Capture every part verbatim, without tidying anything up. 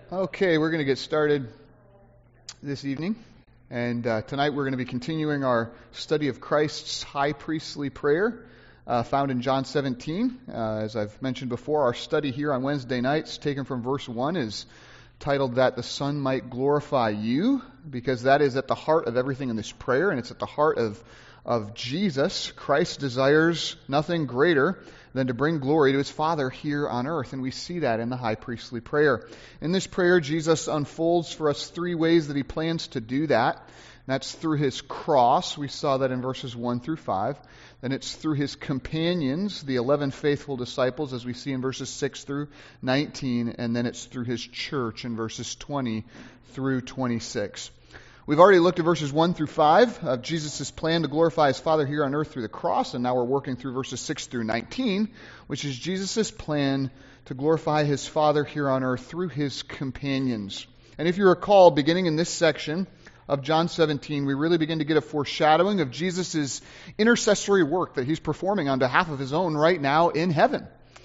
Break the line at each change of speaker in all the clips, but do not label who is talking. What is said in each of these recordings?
Okay, we're going to get started this evening. And uh, tonight we're going to be continuing our study of Christ's high priestly prayer uh, found in John seventeen. Uh, as I've mentioned before, our study here on Wednesday nights, taken from verse one, is titled That the Son Might Glorify You, because that is at the heart of everything in this prayer, and it's at the heart of, of Jesus. Christ desires nothing greater than to bring glory to his Father here on earth. And we see that in the high priestly prayer. In this prayer, Jesus unfolds for us three ways that he plans to do that. That's through his cross. We saw that in verses one through five. Then it's through his companions, the eleven faithful disciples, as we see in verses six through nineteen. And then it's through his church in verses twenty through twenty-six. We've already looked at verses one through five of Jesus' plan to glorify his Father here on earth through the cross, and now we're working through verses six through nineteen, which is Jesus' plan to glorify his Father here on earth through his companions. And if you recall, beginning in this section of John seventeen, we really begin to get a foreshadowing of Jesus' intercessory work that he's performing on behalf of his own right now in heaven.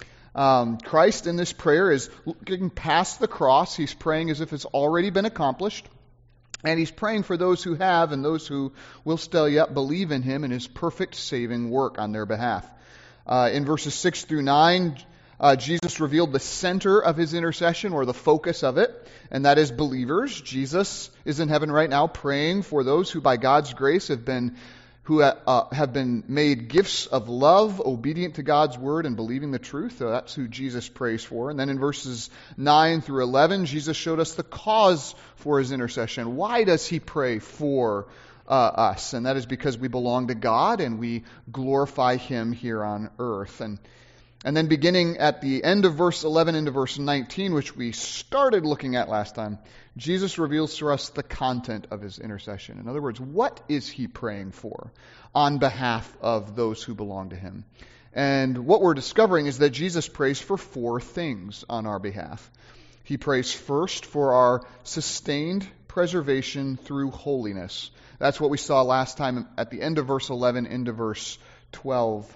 Um, Christ in this prayer is looking past the cross. He's praying as if it's already been accomplished. And he's praying for those who have and those who will still yet believe in him and his perfect saving work on their behalf. Uh, in verses six through nine, uh, Jesus revealed the center of his intercession, or the focus of it, and that is believers. Jesus is in heaven right now praying for those who by God's grace have been who uh, have been made gifts of love, obedient to God's word and believing the truth. So that's who Jesus prays for. And then in verses nine through eleven, Jesus showed us the cause for his intercession. Why does he pray for uh, us? And that is because we belong to God and we glorify him here on earth. And And then beginning at the end of verse eleven into verse nineteen, which we started looking at last time, Jesus reveals to us the content of his intercession. In other words, what is he praying for on behalf of those who belong to him? And what we're discovering is that Jesus prays for four things on our behalf. He prays first for our sustained preservation through holiness. That's what we saw last time at the end of verse eleven into verse twelve.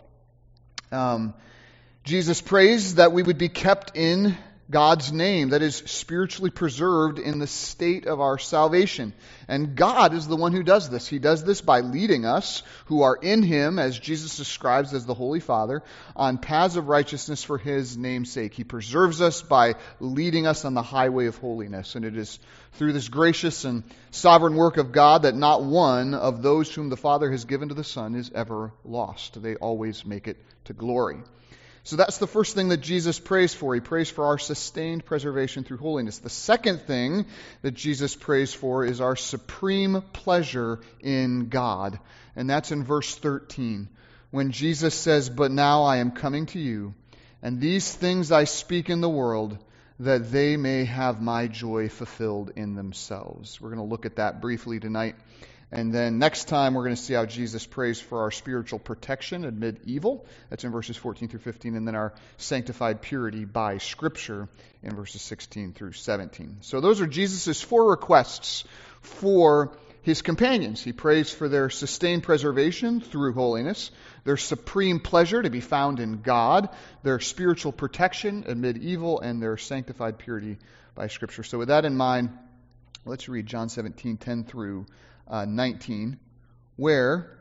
Um... Jesus prays that we would be kept in God's name, that is, spiritually preserved in the state of our salvation. And God is the one who does this. He does this by leading us, who are in him, as Jesus describes as the Holy Father, on paths of righteousness for his name's sake. He preserves us by leading us on the highway of holiness. And it is through this gracious and sovereign work of God that not one of those whom the Father has given to the Son is ever lost. They always make it to glory. So that's the first thing that Jesus prays for. He prays for our sustained preservation through holiness. The second thing that Jesus prays for is our supreme pleasure in God. And that's in verse thirteen, when Jesus says, "But now I am coming to you, and these things I speak in the world, that they may have my joy fulfilled in themselves." We're going to look at that briefly tonight. And then next time we're going to see how Jesus prays for our spiritual protection amid evil. That's in verses fourteen through fifteen. And then our sanctified purity by Scripture in verses sixteen through seventeen. So those are Jesus' four requests for his companions. He prays for their sustained preservation through holiness, their supreme pleasure to be found in God, their spiritual protection amid evil, and their sanctified purity by Scripture. So with that in mind, let's read John seventeen, ten through Uh, nineteen, where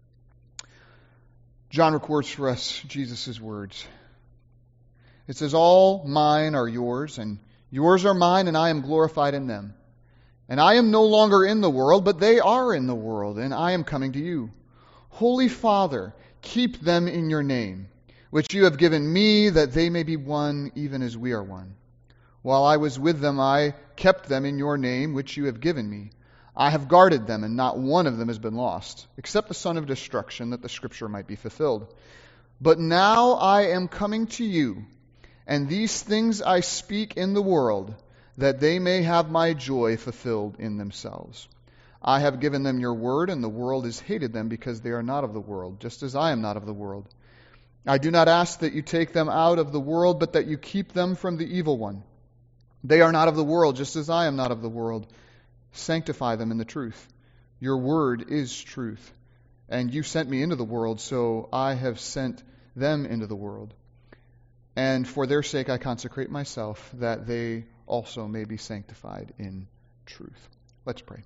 John records for us Jesus' words. It says, "All mine are yours, and yours are mine, and I am glorified in them. And I am no longer in the world, but they are in the world, and I am coming to you. Holy Father, keep them in your name, which you have given me, that they may be one, even as we are one. While I was with them, I kept them in your name, which you have given me. I have guarded them, and not one of them has been lost, except the son of destruction, that the Scripture might be fulfilled. But now I am coming to you, and these things I speak in the world, that they may have my joy fulfilled in themselves. I have given them your word, and the world has hated them, because they are not of the world, just as I am not of the world. I do not ask that you take them out of the world, but that you keep them from the evil one. They are not of the world, just as I am not of the world. Sanctify them in the truth. Your word is truth. And you sent me into the world, so I have sent them into the world. And for their sake I consecrate myself, that they also may be sanctified in truth. Let's pray.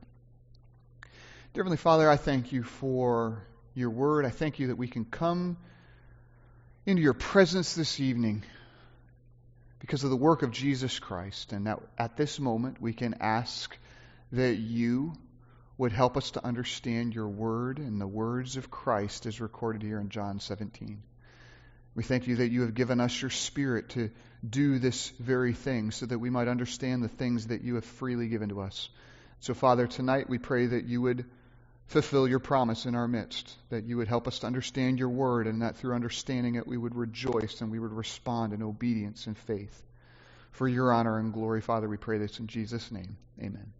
Dear Heavenly Father, I thank you for your word. I thank you that we can come into your presence this evening because of the work of Jesus Christ, and that at this moment we can ask that you would help us to understand your word and the words of Christ as recorded here in John seventeen. We thank you that you have given us your Spirit to do this very thing so that we might understand the things that you have freely given to us. So, Father, tonight we pray that you would fulfill your promise in our midst, that you would help us to understand your word, and that through understanding it we would rejoice and we would respond in obedience and faith. For your honor and glory, Father, we pray this in Jesus' name. Amen.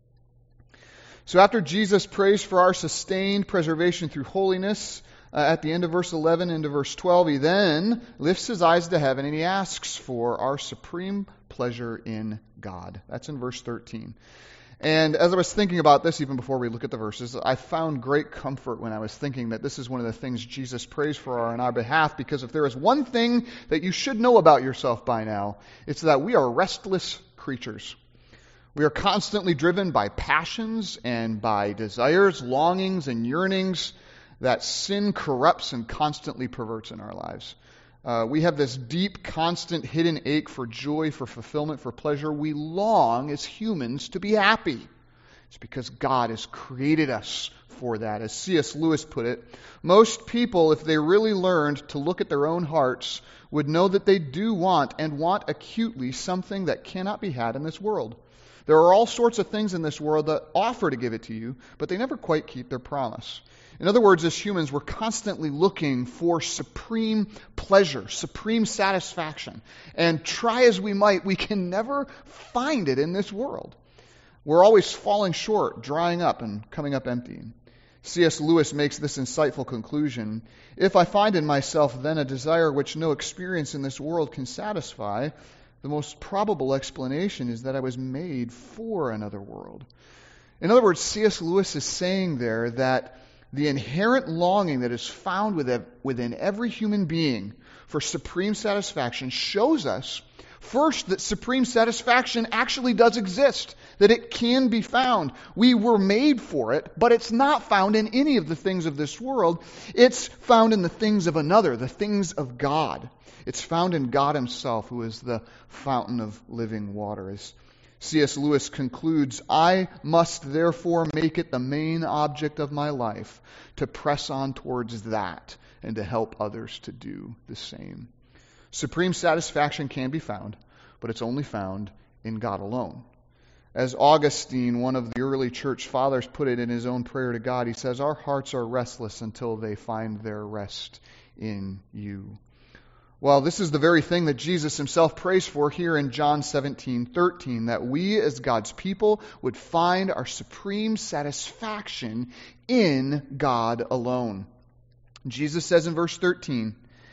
So after Jesus prays for our sustained preservation through holiness, uh, at the end of verse eleven into verse twelve, he then lifts his eyes to heaven and he asks for our supreme pleasure in God. That's in verse thirteen. And as I was thinking about this, even before we look at the verses, I found great comfort when I was thinking that this is one of the things Jesus prays for on our behalf, because if there is one thing that you should know about yourself by now, it's that we are restless creatures. We are constantly driven by passions and by desires, longings, and yearnings that sin corrupts and constantly perverts in our lives. Uh, we have this deep, constant, hidden ache for joy, for fulfillment, for pleasure. We long as humans to be happy. It's because God has created us for that. As C S Lewis put it, most people, if they really learned to look at their own hearts, would know that they do want, and want acutely, something that cannot be had in this world. There are all sorts of things in this world that offer to give it to you, but they never quite keep their promise. In other words, as humans, we're constantly looking for supreme pleasure, supreme satisfaction. And try as we might, we can never find it in this world. We're always falling short, drying up, and coming up empty. C S Lewis makes this insightful conclusion: if I find in myself then a desire which no experience in this world can satisfy, the most probable explanation is that I was made for another world. In other words, C S Lewis is saying there that the inherent longing that is found within every human being for supreme satisfaction shows us, first, that supreme satisfaction actually does exist, that it can be found. We were made for it, but it's not found in any of the things of this world. It's found in the things of another, the things of God. It's found in God himself, who is the fountain of living water. As C S Lewis concludes, I must therefore make it the main object of my life to press on towards that and to help others to do the same. Supreme satisfaction can be found, but it's only found in God alone. As Augustine, one of the early church fathers, put it in his own prayer to God, he says, our hearts are restless until they find their rest in you. Well, this is the very thing that Jesus himself prays for here in John seventeen thirteen, that we as God's people would find our supreme satisfaction in God alone. Jesus says in verse thirteen,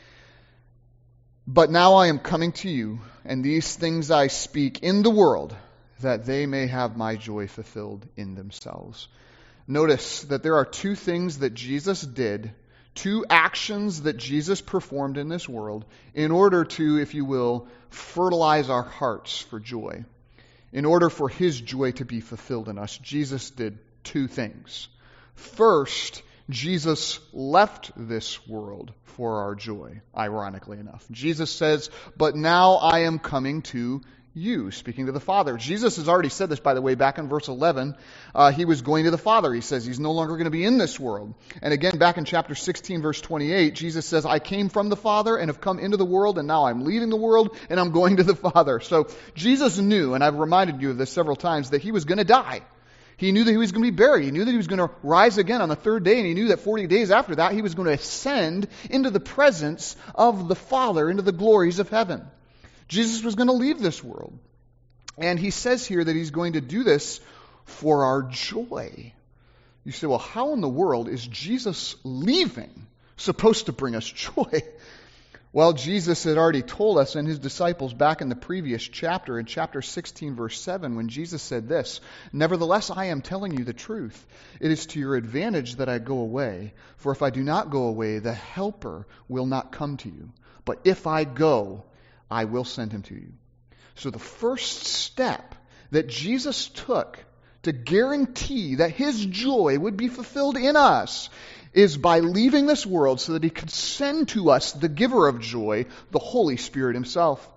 but now I am coming to you, and these things I speak in the world, that they may have my joy fulfilled in themselves. Notice that there are two things that Jesus did, two actions that Jesus performed in this world in order to, if you will, fertilize our hearts for joy. In order for his joy to be fulfilled in us, Jesus did two things. First, Jesus left this world for our joy, ironically enough. Jesus says, but now I am coming to you, speaking to the Father. Jesus has already said this, by the way, back in verse eleven. Uh, he was going to the Father. He says he's no longer going to be in this world. And again, back in chapter sixteen, verse twenty-eight, Jesus says, I came from the Father and have come into the world, and now I'm leaving the world and I'm going to the Father. So Jesus knew, and I've reminded you of this several times, that he was going to die. He knew that he was going to be buried. He knew that he was going to rise again on the third day, and he knew that forty days after that he was going to ascend into the presence of the Father, into the glories of heaven. Jesus was going to leave this world. And he says here that he's going to do this for our joy. You say, well, how in the world is Jesus leaving supposed to bring us joy? Well, Jesus had already told us and his disciples back in the previous chapter, in chapter sixteen, verse seven, when Jesus said this, nevertheless, I am telling you the truth. It is to your advantage that I go away. For if I do not go away, the Helper will not come to you. But if I go, I will send him to you. So the first step that Jesus took to guarantee that his joy would be fulfilled in us is by leaving this world so that he could send to us the giver of joy, the Holy Spirit himself.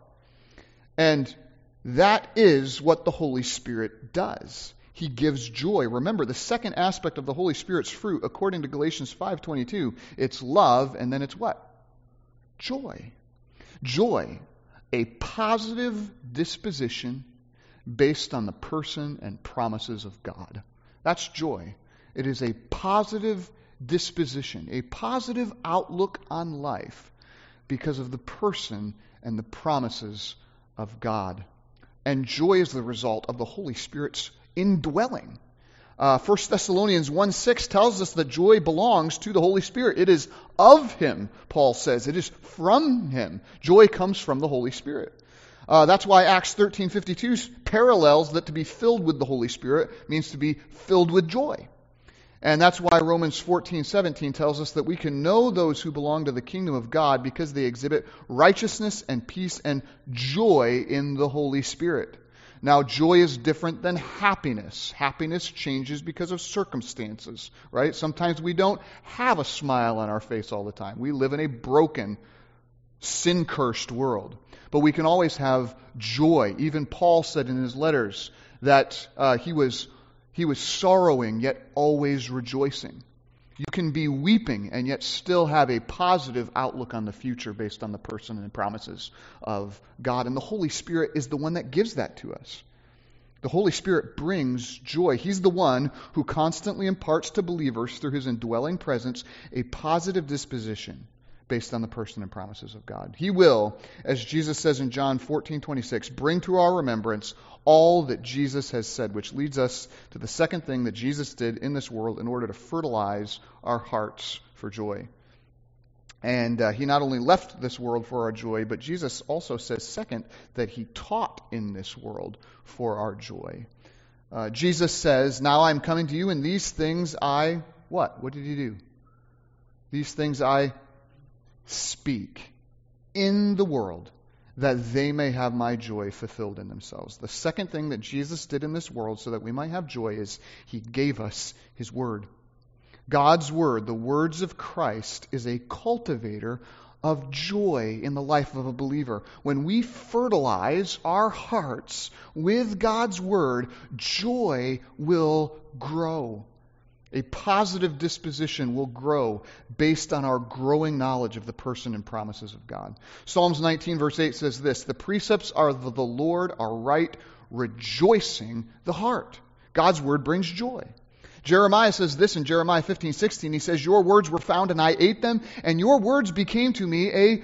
And that is what the Holy Spirit does. He gives joy. Remember, the second aspect of the Holy Spirit's fruit, according to Galatians five twenty-two, it's love, and then it's what? Joy. Joy, a positive disposition based on the person and promises of God. That's joy. It is a positive disposition, a positive outlook on life because of the person and the promises of God. And joy is the result of the Holy Spirit's indwelling. Uh, First Thessalonians one six tells us that joy belongs to the Holy Spirit. It is of Him, Paul says. It is from Him. Joy comes from the Holy Spirit. Uh, that's why Acts thirteen fifty-two parallels that to be filled with the Holy Spirit means to be filled with joy. And that's why Romans fourteen seventeen tells us that we can know those who belong to the kingdom of God because they exhibit righteousness and peace and joy in the Holy Spirit. Now, joy is different than happiness. Happiness changes because of circumstances, right? Sometimes we don't have a smile on our face all the time. We live in a broken, sin-cursed world. But we can always have joy. Even Paul said in his letters that uh, he was he was sorrowing, yet always rejoicing. You can be weeping and yet still have a positive outlook on the future based on the person and promises of God. And the Holy Spirit is the one that gives that to us. The Holy Spirit brings joy. He's the one who constantly imparts to believers through His indwelling presence a positive disposition based on the person and promises of God. He will, as Jesus says in John fourteen twenty-six, bring to our remembrance all that Jesus has said, which leads us to the second thing that Jesus did in this world in order to fertilize our hearts for joy. And uh, He not only left this world for our joy, but Jesus also says, second, that He taught in this world for our joy. Uh, Jesus says, now I'm coming to you, and these things I, what? What did He do? These things I speak in the world, that they may have my joy fulfilled in themselves. The second thing that Jesus did in this world so that we might have joy is He gave us His Word. God's Word, the words of Christ, is a cultivator of joy in the life of a believer. When we fertilize our hearts with God's Word, joy will grow. A positive disposition will grow based on our growing knowledge of the person and promises of God. Psalms nineteen verse eight says this, the precepts of the Lord are right, rejoicing the heart. God's Word brings joy. Jeremiah says this in Jeremiah fifteen sixteen. He says, your words were found and I ate them, and your words became to me a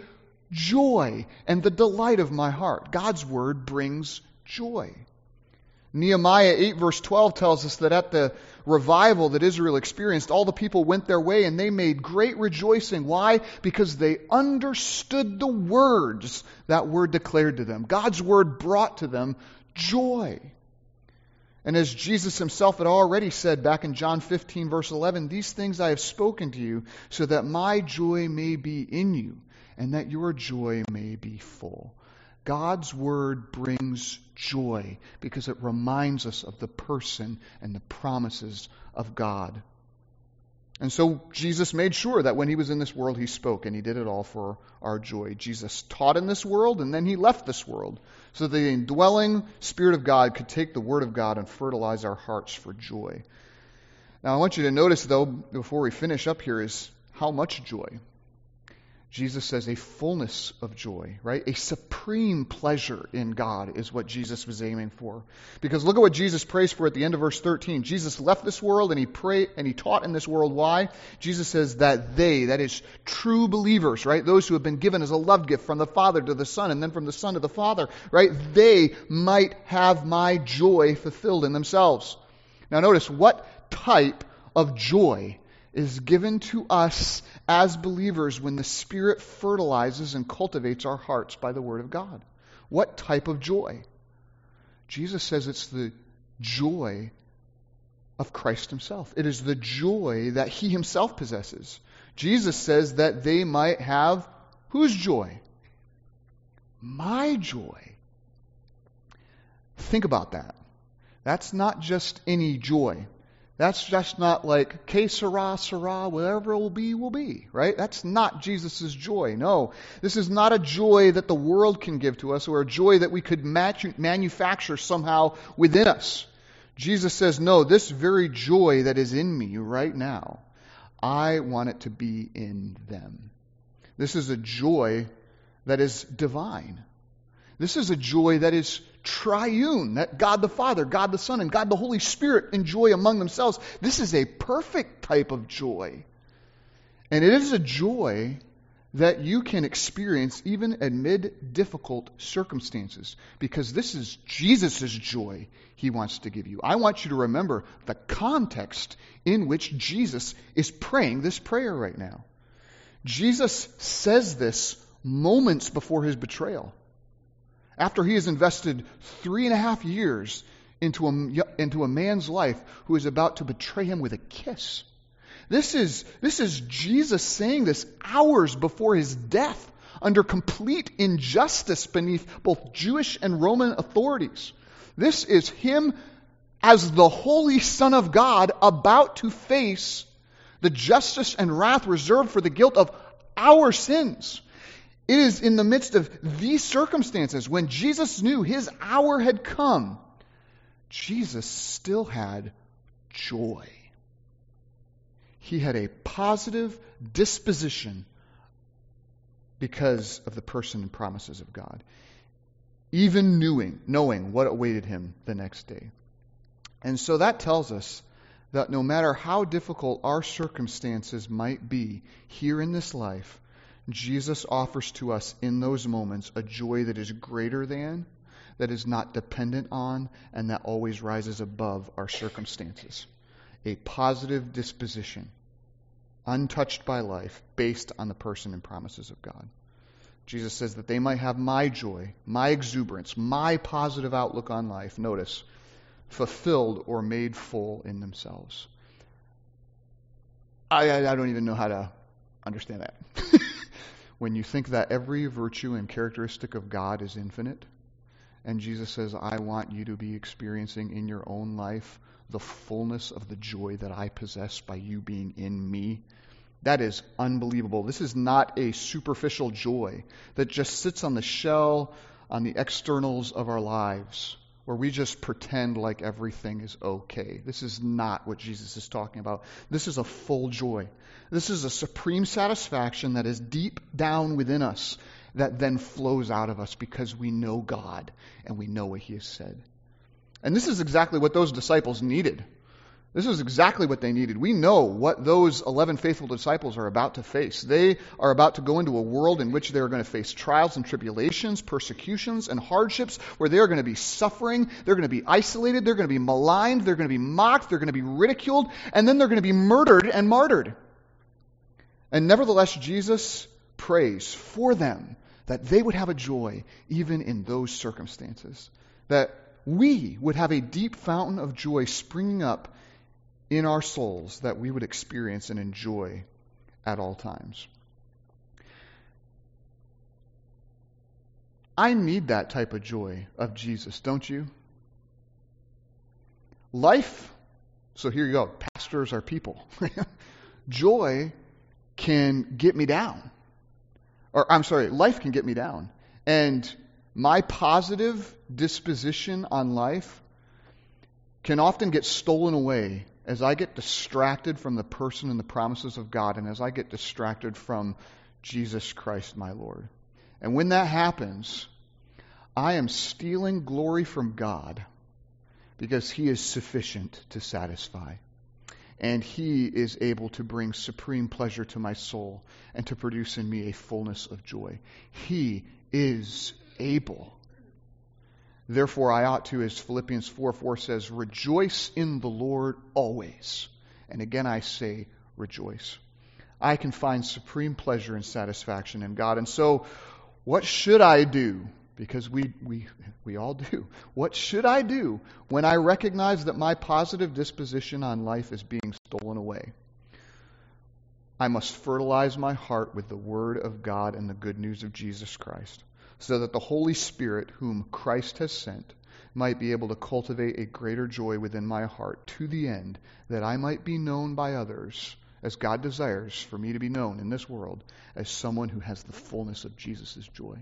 joy and the delight of my heart. God's Word brings joy. Nehemiah eight verse twelve tells us that at the revival that Israel experienced, all the people went their way and they made great rejoicing. Why? Because they understood the words that were declared to them. God's Word brought to them joy. And as Jesus Himself had already said back in John fifteen verse eleven, these things I have spoken to you so that my joy may be in you and that your joy may be full. God's Word brings joy because it reminds us of the person and the promises of God. And so Jesus made sure that when He was in this world, He spoke, and He did it all for our joy. Jesus taught in this world, and then He left this world so the indwelling Spirit of God could take the Word of God and fertilize our hearts for joy. Now I want you to notice, though, before we finish up here, is how much joy. Jesus says a fullness of joy, right? A supreme pleasure in God is what Jesus was aiming for. Because look at what Jesus prays for at the end of verse thirteen. Jesus left this world and he prayed and he taught in this world. Why? Jesus says that they, that is true believers, right? Those who have been given as a love gift from the Father to the Son and then from the Son to the Father, right? They might have my joy fulfilled in themselves. Now notice, what type of joy is given to us as believers when the Spirit fertilizes and cultivates our hearts by the Word of God? What type of joy? Jesus says it's the joy of Christ Himself. It is the joy that He Himself possesses. Jesus says that they might have whose joy? My joy. Think about that. That's not just any joy. That's just not like, que sera, sera, whatever it will be, will be, right? That's not Jesus' joy. No, this is not a joy that the world can give to us or a joy that we could match, manufacture somehow within us. Jesus says, no, this very joy that is in me right now, I want it to be in them. This is a joy that is divine. This is a joy that is triune, that God the Father, God the Son, and God the Holy Spirit enjoy among themselves. This is a perfect type of joy. And it is a joy that you can experience even amid difficult circumstances, because this is Jesus' joy he wants to give you. I want you to remember the context in which Jesus is praying this prayer right now. Jesus says this moments before his betrayal. After he has invested three and a half years into a, into a man's life who is about to betray him with a kiss. This is, this is Jesus saying this hours before his death under complete injustice beneath both Jewish and Roman authorities. This is him as the Holy Son of God about to face the justice and wrath reserved for the guilt of our sins. It is in the midst of these circumstances, when Jesus knew his hour had come, Jesus still had joy. He had a positive disposition because of the person and promises of God, even knowing, knowing what awaited him the next day. And so that tells us that no matter how difficult our circumstances might be here in this life, Jesus offers to us in those moments a joy that is greater than, that is not dependent on, and that always rises above our circumstances. A positive disposition, untouched by life, based on the person and promises of God. Jesus says that they might have my joy, my exuberance, my positive outlook on life, notice, fulfilled or made full in themselves. I, I, I don't even know how to understand that. When you think that every virtue and characteristic of God is infinite, and Jesus says, I want you to be experiencing in your own life the fullness of the joy that I possess by you being in me, that is unbelievable. This is not a superficial joy that just sits on the shell, on the externals of our lives, where we just pretend like everything is okay. This is not what Jesus is talking about. This is a full joy. This is a supreme satisfaction that is deep down within us, that then flows out of us because we know God and we know what he has said. And this is exactly what those disciples needed. This is exactly what they needed. We know what those eleven faithful disciples are about to face. They are about to go into a world in which they are going to face trials and tribulations, persecutions and hardships, where they are going to be suffering, they're going to be isolated, they're going to be maligned, they're going to be mocked, they're going to be ridiculed, and then they're going to be murdered and martyred. And nevertheless, Jesus prays for them that they would have a joy even in those circumstances, that we would have a deep fountain of joy springing up in our souls that we would experience and enjoy at all times. I need that type of joy of Jesus, don't you? Life, so here you go, pastors are people. Joy can get me down. Or, I'm sorry, life can get me down. And my positive disposition on life can often get stolen away as I get distracted from the person and the promises of God, and as I get distracted from Jesus Christ, my Lord. And when that happens, I am stealing glory from God, because he is sufficient to satisfy. And he is able to bring supreme pleasure to my soul and to produce in me a fullness of joy. He is able. Therefore, I ought to, as Philippians four four says, rejoice in the Lord always. And again I say, rejoice. I can find supreme pleasure and satisfaction in God. And so, what should I do? Because we, we, we all do. What should I do when I recognize that my positive disposition on life is being stolen away? I must fertilize my heart with the Word of God and the good news of Jesus Christ, so that the Holy Spirit, whom Christ has sent, might be able to cultivate a greater joy within my heart to the end that I might be known by others as God desires for me to be known in this world as someone who has the fullness of Jesus' joy.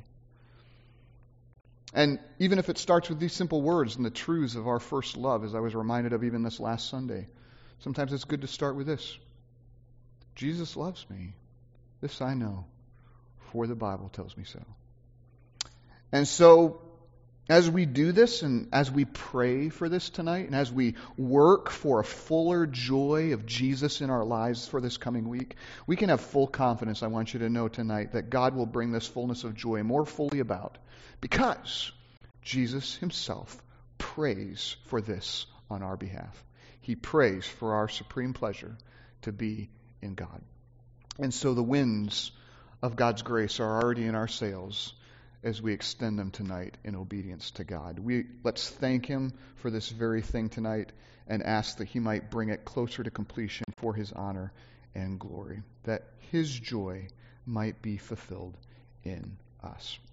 And even if it starts with these simple words and the truths of our first love, as I was reminded of even this last Sunday, sometimes it's good to start with this. Jesus loves me. This I know, for the Bible tells me so. And so, as we do this and as we pray for this tonight and as we work for a fuller joy of Jesus in our lives for this coming week, we can have full confidence, I want you to know tonight, that God will bring this fullness of joy more fully about because Jesus himself prays for this on our behalf. He prays for our supreme pleasure to be in God. And so the winds of God's grace are already in our sails as we extend them tonight in obedience to God. We let's thank him for this very thing tonight and ask that he might bring it closer to completion for his honor and glory, that his joy might be fulfilled in us.